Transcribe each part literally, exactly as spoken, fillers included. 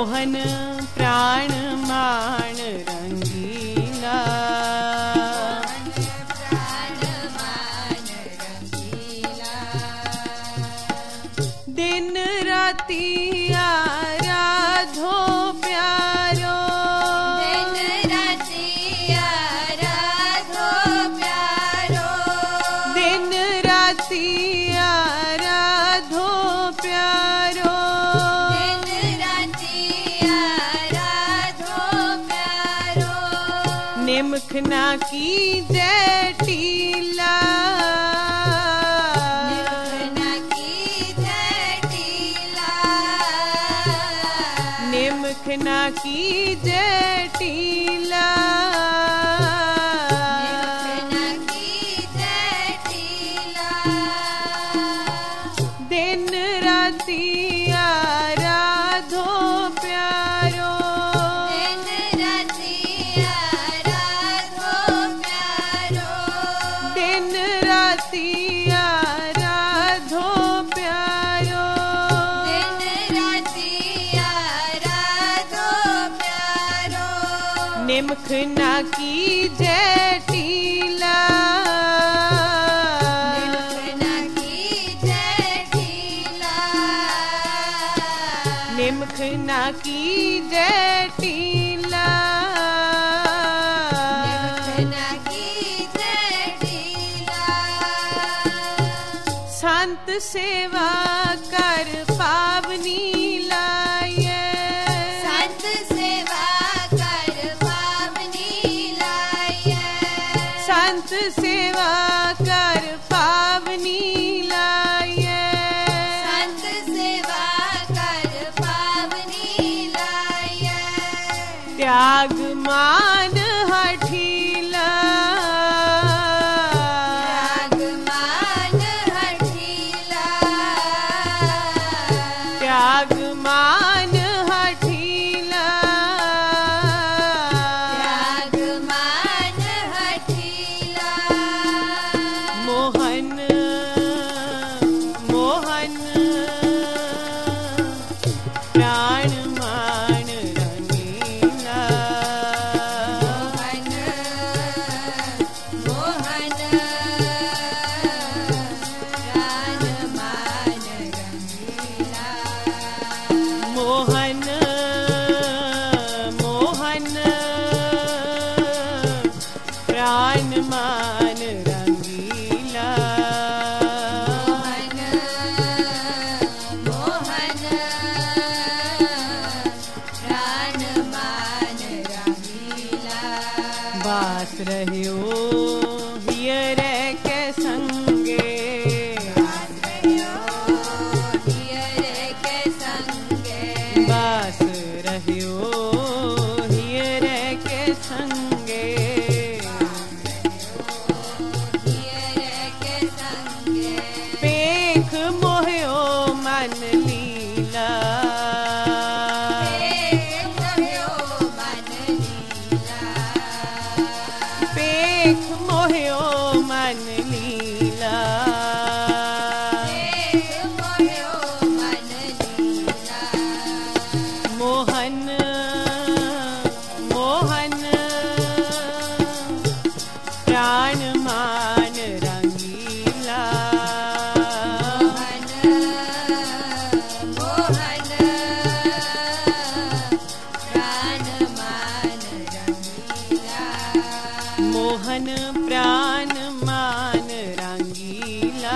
मोहन प्राण मान रंगीला दिन राती आराधो प्यारो दिन राती आराधो प्यारो दिन राती आराधो प्यारो दिन राती आराधो प्यारो निमख ना की जय टीला निमख ना की जय टीला दिन राती आराधो प्यारो दिन राती आराधो प्यारो दिन राती आराधो प्यारो दिन राती आराधो प्यारो निमख ना की जय टीला निमख ना की जय टीला संत सेवा कर पावनी लाए संत सेवा कर पावनी लाए संत सेवा कर पावनी लाए संत सेवा कर पावनी लाए त्याग मान हठीला त्याग मान हठीला त्याग मान हठीला त्याग मान हठीला मोहन मोहन प्राण मान रंगीला मोहन मोहन प्राण मान रंगीला मोहन मोहन प्राण मान रंगीला मोहन मोहन प्राण मान रंगीला बास रह्यो हियर के संगे हियर के संगे बास रह्यो हियर के संगे हियर के संगे पेख मोह्यो मन लीला पेख मोह्यो मन लीला मोहन मोहन प्राण मान रंगीला मोहन प्राण मान रंगीला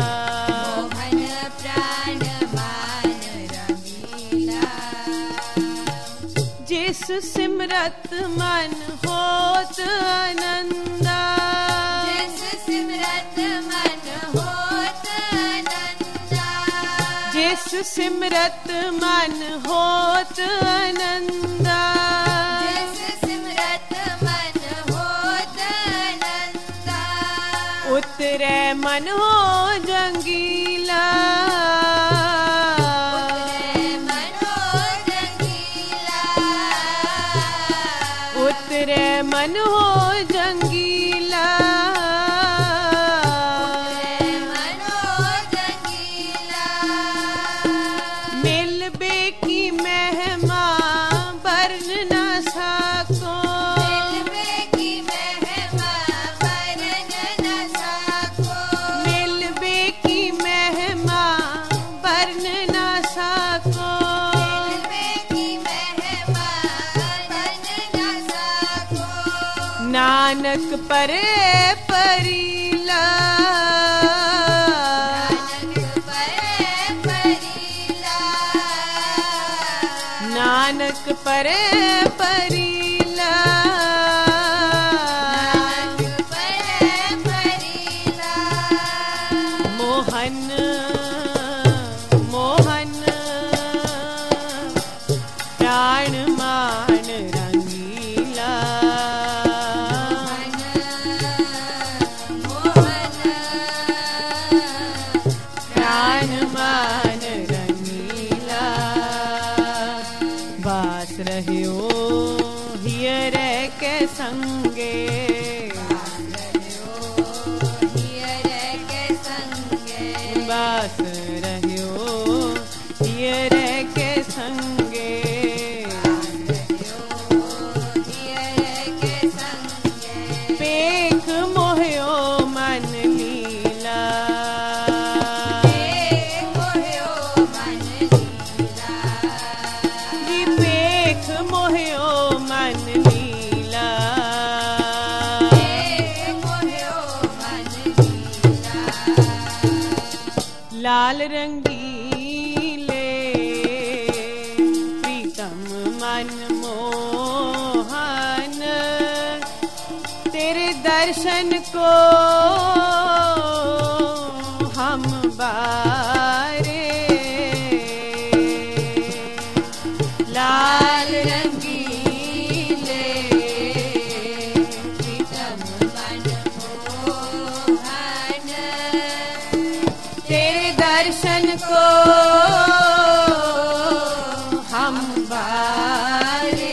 जिस सिमरत मन होत आनंदा जिस सिमरत मन होत आनंदा जिस सिमरत मन होत आनंदा जिस सिमरत मन होत आनंदा उतरे मन हो जंगीला उतरे मन हो जंगीला मिल बे की मेहमान नानक परे परीला नानक परे परीला मोहन मोहन प्राण मान रंगीला प्राण मान रंगीला बास रहियो हियर के संगे बास रहियो हियर के संगे पेख मोहयो मन लीला जी पेख मोहयो मन लीला लाल रंगीले प्रीतम मन मोहन तेरे दर्शन को हम बारे लाल रंगीले प्रीतम मन मोहन तेरे दर्शन को हम बारे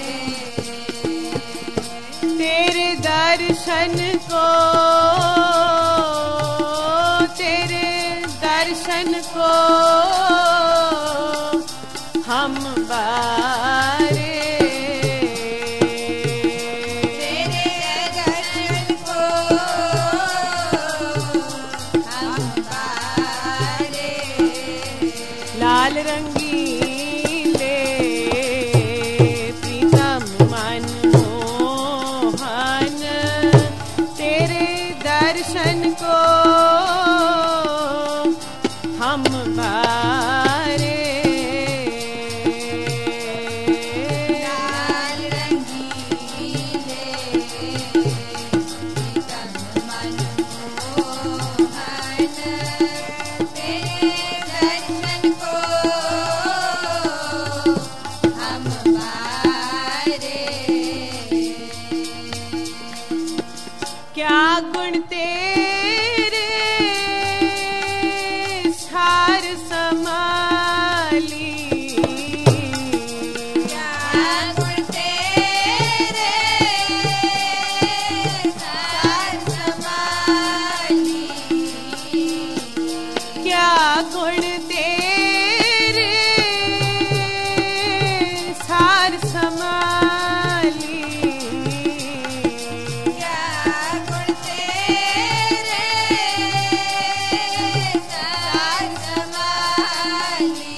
तेरे दर्शन को तेरे दर्शन को हम बारे लाल रंगीले प्रीतम मन मोहन तेरे दर्शन को हम बारे लाल रंगीले प्रीतम मन मोहन तेरे दर्शन को हम बारे क्या गुण तेरे सार समाली क्या गुण तेरे सार समाली क्या गुण तेरे सार समाली क्या गुण तेरे सार समाली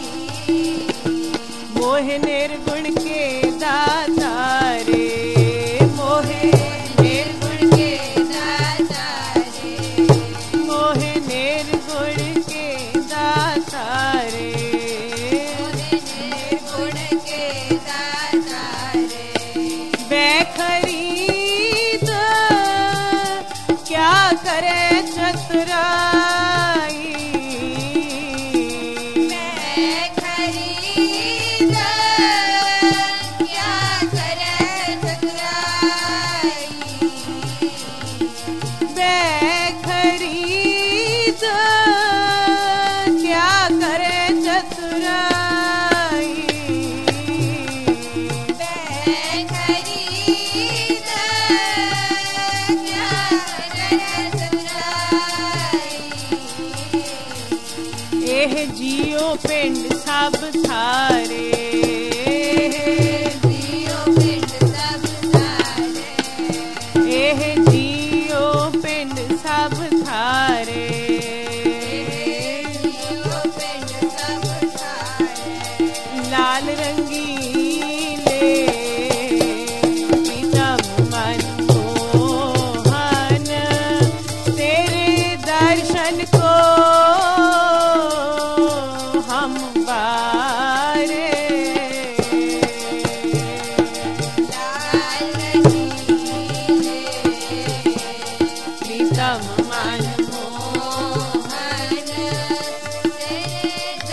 मोह निर्गुण के दाता रे मोह निर्गुण के दाता रे मोह निर्गुण के दाता रे निर्गुण के दाता रे बेखरीद क्या करे चतुराई बेखरीद क्या करे चतुराई बेखरीद क्या करे चतुराई बेखरीद क्या करे चतुराई एह जियो पिंड सब थारे जियो पिंड सब थारे एह जियो पिंड सब थारे जियो पिंड सब थारे लाल रंगीले प्रीतम मन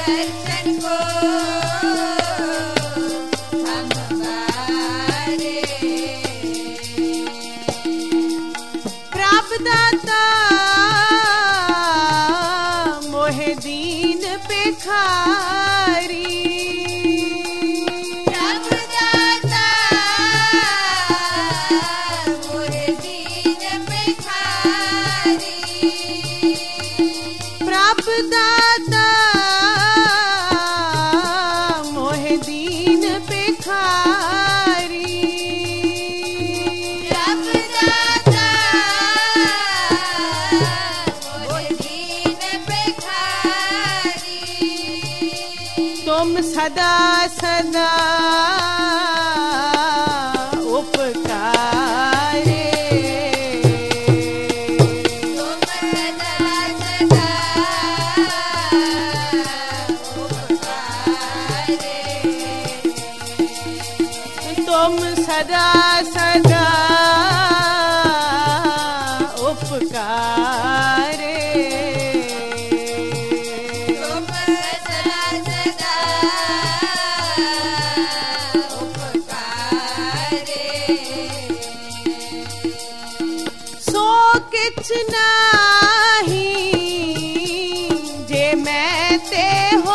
दर्शन को हम बारे। प्राप दाता मोहे दीन पे खारी। दाता मोहे दीन पे खारी। रब दाता मोहे दीन पे खारी। तुम सदा सदा उपकारे। तुम सदा सदा उपकारे। तुम सदा सदा उपकारे। सो किछ नाही जे मैं ते हो।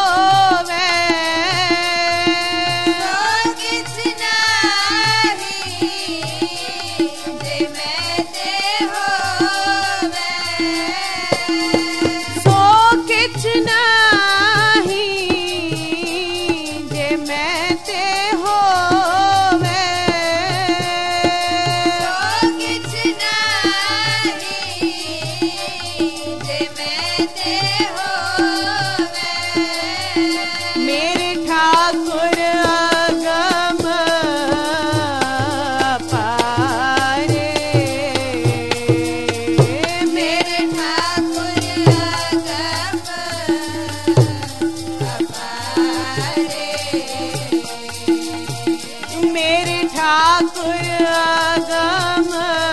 मेरे ठाकुर अगम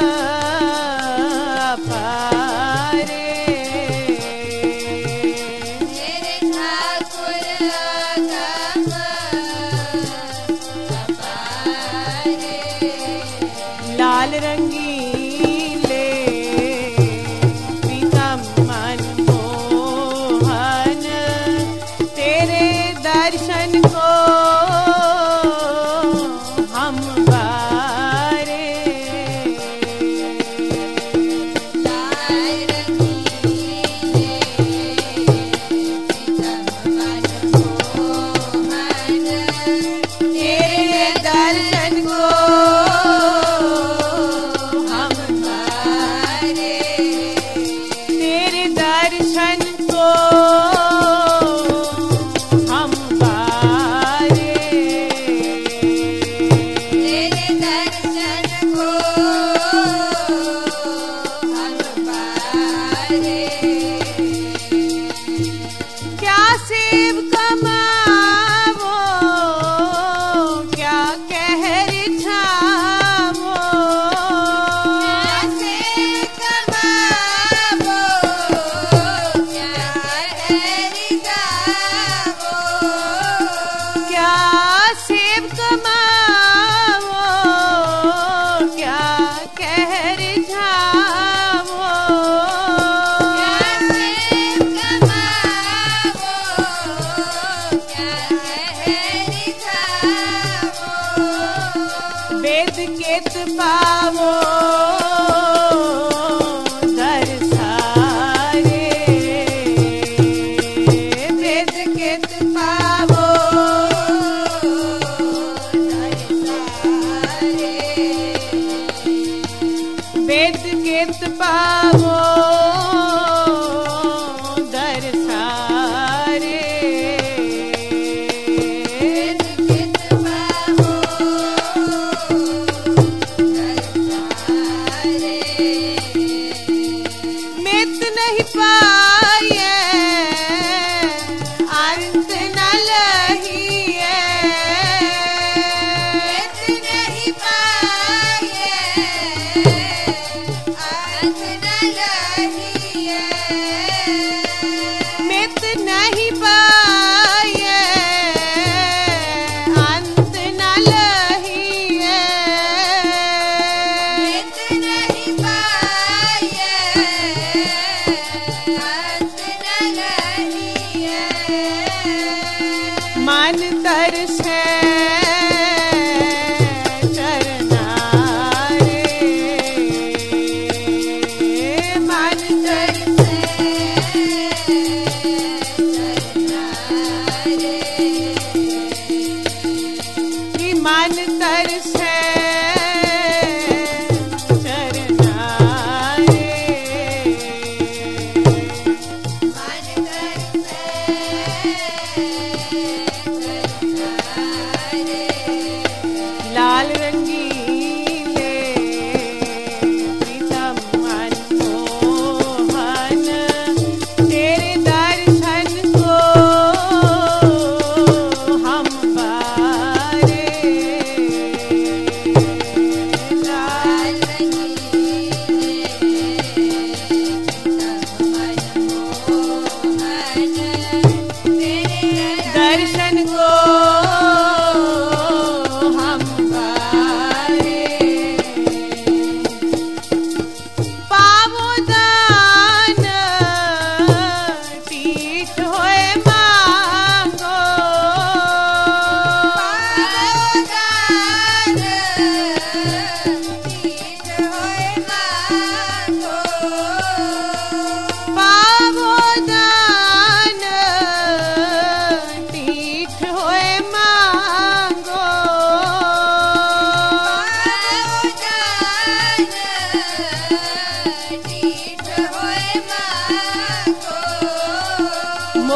अपारे। मेरे ठाकुर अगम अपारे। लाल रंगीले प्रीतम मनमोहन तेरे दर्शन को हम बारे। लाल रंगीले प्रीतम मनमोहन तेरे दर्शन को हम बारे। तेरे दर्शन को हम बारे। तेरे दर्शन को हम बारे। क्या सेव कमावो क्या कहर छावो। कैसे कमावो क्या कहर गावो। क्या सेव कमावो क्या कहर छावो। कैसे कमावो क्या कहर गावो। वेद केत पावो दर सारे।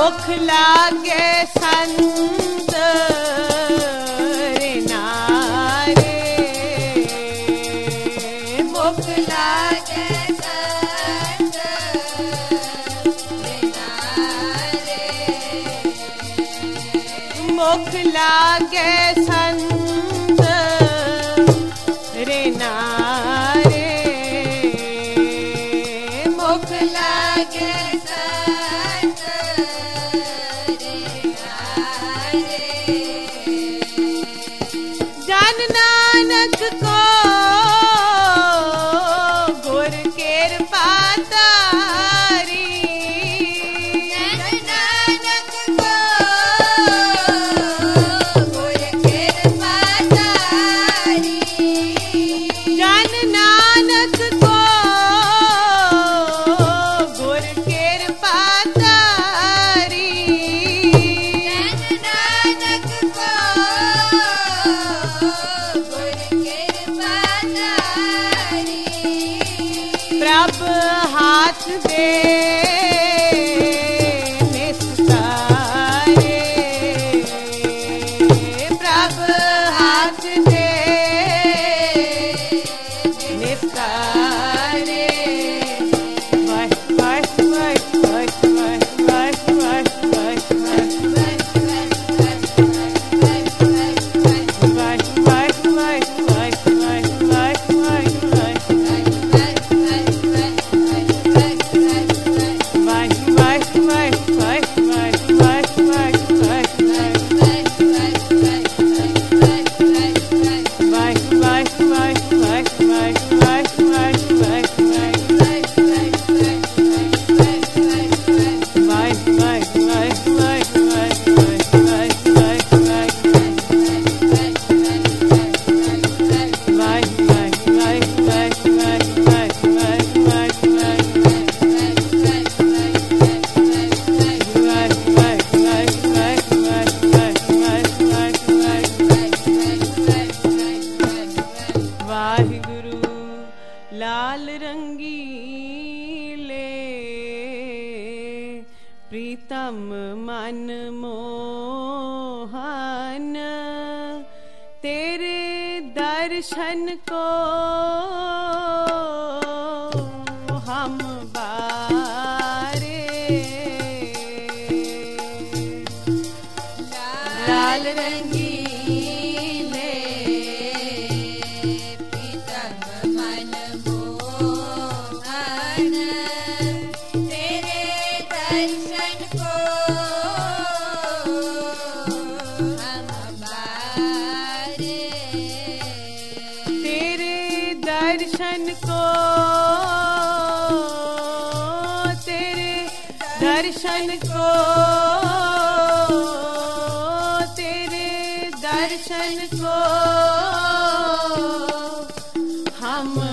मुख लागे संत रे नारे, मुख लागे संत रे नारे, मुख लागे संत रे नारे, मुख लागे संत रे नारे। जन नानक को गुर केर पातारी, जन नानक को गुर केर पातारी, जन नानक को गुर केर पातारी, जन नानक को गुर केर पातारी। प्रभ हाथ दे निस्तारे, प्रभ हाथ दे निस्तारे। वाह वाह वाह वाह वाह वाह वाह वाह वाहिगुरु लाल रंगीले प्रीतम मन मोहन, तेरे दर्शन को हम बारे। लाल रंगीले प्रीतम मन मोहन, तेरे दर्शन को हम बारे। तेरे दर्शन को, तेरे दर्शन को, तेरे दर्शन को हम